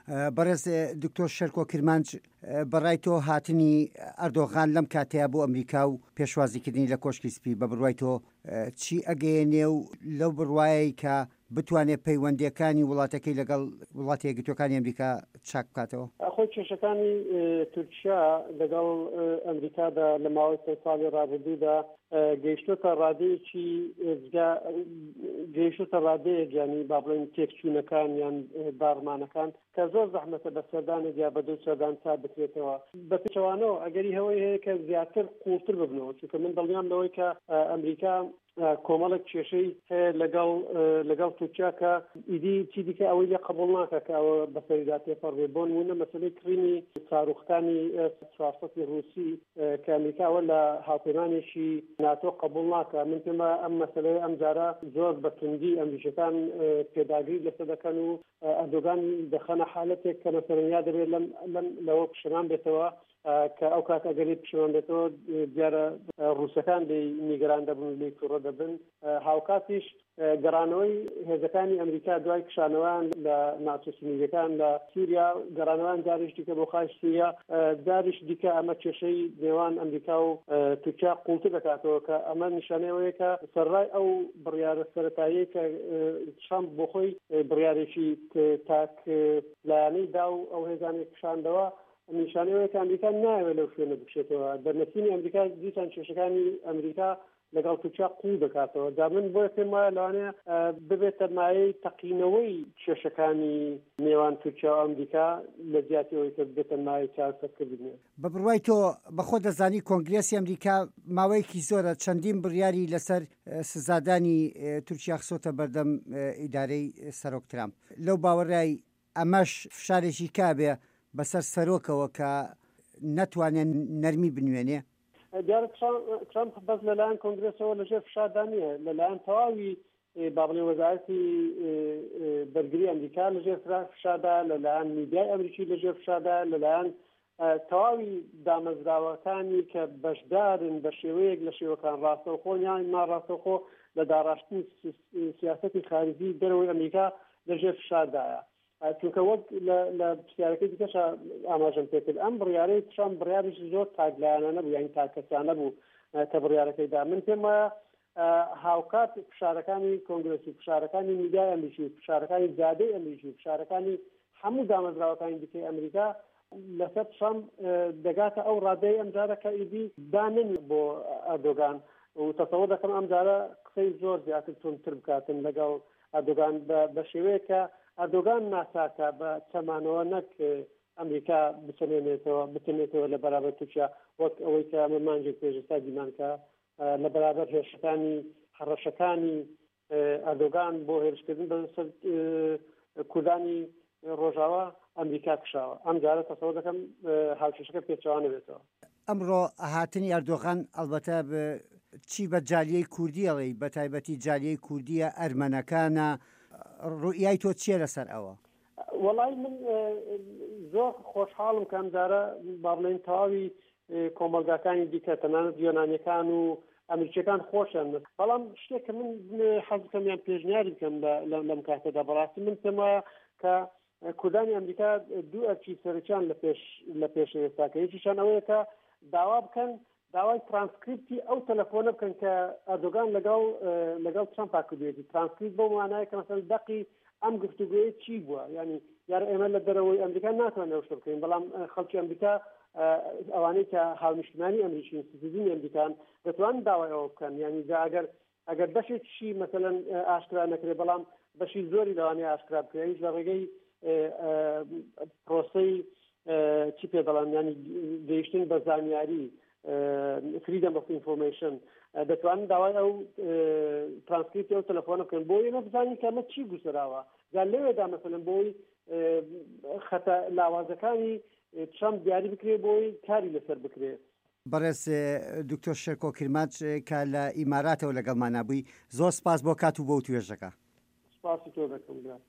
بەڕێز دکتۆر شەرکۆ کرمانج بەڕای تۆ هاتنی ئەردۆغان لەم کاتەیە بۆ ئەمریکا و پێشوازیکردنی لە کۆشکی سپی بە بڕوای تۆ چی ئەگەیەنێ و لەو بڕوایەی کە بتوانێت پەیوەندیەکانی وڵاتەکەی لەگەڵ وڵاتی یەکگرتووەکانی ئەمریکا چاک بکاتەوە؟ خۆی کێشەکانی تورکیا لەگەڵ ئەمریکادا لە ماوەی سێ ساڵی ڕابردوودا گەیشتۆتە ڕادەیەک ینی با بڵێن تێکچوونەکان یان داڕمانەکان کە زۆر زەحمەتە بە سەردانێک یا بە دوو سەردان تا بکرێتەوە بە پێچەوانەوە ئەگەری هەوەی هەیە کە زیاتر قوڵتر ببنەوە چونکە من دڵنیام لەوەی کە ئەمریکا کۆمەڵێک کێشەی هەیە لەگەڵ تورکیا کە ئیدی چی دیکە ئەوەی لێ قبوڵ ناکە کە ئەوە بەسەریدا تێپەڕێ بۆ نمونە مەسەلەی کڕینی ساروخەکانی S-400 رووسی کە ئەمریکاوە لە هاوپەیمانێکی ناتۆ قبوڵ ناکە من پێمە ئەم مەسەلەیە ئەم جارە زۆر بە توندی ئەمریکەکان پێداگیری لەسەر دەکەن و ئەردۆغان دەخەنە حالەتێک کە مەسەرەنیا دەبێت لەوە پشەمان بێتەوە کە ئەو کات ئەگەری پشەمان بێتەوە دیارە ڕووسەکان لێ نیگەران دەبن لێ تووڕە دەبن هاوکاتیش گەڕانەوەی هێزەکانی ئەمریکا دوای کشانەوەیان لە ناچەسنیەکان لە سووریا گەڕانەوەیان جاریش دیکە بۆ خاش سووریا جاریش دیکە ئەمە کێشەی نێوان ئەمریکا و تورکیا قوڵتر دەکاتەوە کە ئەمە نیشانەیەوەیە کە سەرڕای ئەو بڕیارە سەرەتاییە کە ترامپ بۆ خۆی بڕیارێکی تاک لایەنەی دا و ئەو هێزانی کشاندەوە نیشانەیەوەیە کە ئەمریکا ناوێت لەو شوێنە بکشێتەوە دەرنەچینی ئەمریکا دیسان کێشەکانی ئەمریکا لەگەڵ تورکیا قوڵ دەکاتەوە دا من بۆیە پێم وایە لەوانەیە ببێتە مایەی تەقینەوەی کێشەکانی نێوان تورکیا و ئەمریکا لە زیاتیەوەی کە بێتە مایەی چارەسەرکردنێ. بە بڕوای تۆ بەخۆ دەزانی کۆنگرێسی ئەمریکا ماوەیەکی زۆرە چەندین بڕیاری لەسەر سزادانی تورکیا خسۆتە بەردەم ئیدارەی سەرۆک ترامپ لەو باوەڕای ئەمەش فشارێکی کابێ بەسەر سەرۆکەوە کە نەتوانێت نەرمی بنوێنێ؟ دیارە ترامپ بەس لەلایەن کۆنگرێسەوە لەژێر فشاردا نییە لەلایەن تەواوی با بڵێن وەزارەتی بەرگری ئەمریکا لەژێر فشاردا لەلایەن میدیای ئەمریکی لەژێر فشاردا لەلایەن تەواوی دامەزراوەکانی کە بەشدارن بە شێوەیەک لە شێوەکان ڕاستەوخۆ یان ناڕاستەوخۆ لە داڕاشتنی سیاسەتی خارجی دەرەوەی ئەمریکا لەژێر فشاردایە چونکە وەک لە پرسیارەکەی دیکەش ئاماژەم پێکرد ئەم بڕیارەی ترامپ بڕیارێکی زۆر تاکلایەنە نەبوو یانی تاکەسانە بوو کە بڕیارەکەیدا من پێم وایە هاوکات فشارەکانی کۆنگرێسی فشارەکانی میدیای ئەمریکی فشارەکانی جادەی ئەمریکی فشارەکانی هەموو دامەزراوەکانی دیکەی ئەمریکا لەسەر ترامپ دەگاتە ئەو ڕادەی ئەم جارە کە ئیدی دانن بۆ ئەردۆغان و تەسەووڕ دەکەم ئەم جارە قسەی زۆر زیاتر تونتر بکاتن لەگەڵ ئەردۆغان بە شێوەیە کە ئەردۆغان ناساکە بە چەمانەوە نەک ئەمریکا بتێنێتەوە لە بەرابەر تورکیا وەک ئەوەی کە ئەمە مانجێک پێشستا دیمانکە لە بەرابەر هێرشەکانی هەڕەشەکانی ئەردۆغان بۆ هێرشکردن بەسەر کوردانی ڕۆژاوە ئەمریکا کشاوە ئەم جارە تەسەووڕ دەکەم هاوکێشەکە پێچەوانە بێتەوە. ئەمڕۆ هاتنی ئەردۆغان ئەلبەتە چی بە جالیەی کوردی ئەڵێ بە تایبەتی جالیەی کوردیە ئەرمەنەکانە ڕوئیای تۆ چییە لەسەر ئەوە؟ وەڵای من زۆر خۆشحاڵم کە ئەم جارە با بڵێن تەواوی کۆمەلگاکانی دیکە تەنانەت یۆنانیەکان و ئەمریکیەکان خۆشن بەڵام شتێککە من حەزەکەمیان پێشنیاری بکەم لەم کاتەدا بەڕاستی من پێم وایە کە کوردانی ئەمریکا دوو ئەرکی سەرچیان لە پێش ئێستاکە یەکیشان ئەوەیە کە داوا بکەن داوای ترانسکریپتی ئەو تەلەفۆنە بکەن کە ئەردۆغان لەگەڵ ترامپا کردوێتی ترانسکریپت بۆ وانایە کە مەسەڵەن دەقی ئەم گفتوگویە چی بووە ینی یار ئێمە لە دەرەوەی ئەمریکا ناتوانێت ئەو شتە بکەین بەڵام خەڵکی ئەمریکا ئەوانەی کە هاونیشتمانی ئەمریکی سیتیزنی ئەمریکان دەتوانن داوای ئەوە بکەن ینی ئەگەر بەشێکشی مەسەڵەن ئاشکرا نەکرێت بەڵام بەشی زۆری لەوانەیە ئاشکرا بکرێت لە ڕێگەی پرۆسەی چی پێ دەڵێن ینی گەیشتن بە زانیاری freedom of information دەتوانن داوای ئەو ترانسکریپتی ئەو تەلەفۆنە بکەن بۆ ئێمە بزانین کە ئەمە چی گوسراوە جان لەوێدا مەسەڵەن بۆی خەتە لاوازەکانی ترامپ دیاری بکرێت بۆی کاری لەسەر بکرێت. بەڕێز دکتۆر شەرکۆ کرمانج کە لە ئیماراتەوە لەگەڵمان نبووی زۆر سپاس بۆ کات و بۆ توێژەکە. سپاسی تۆ دەکەم.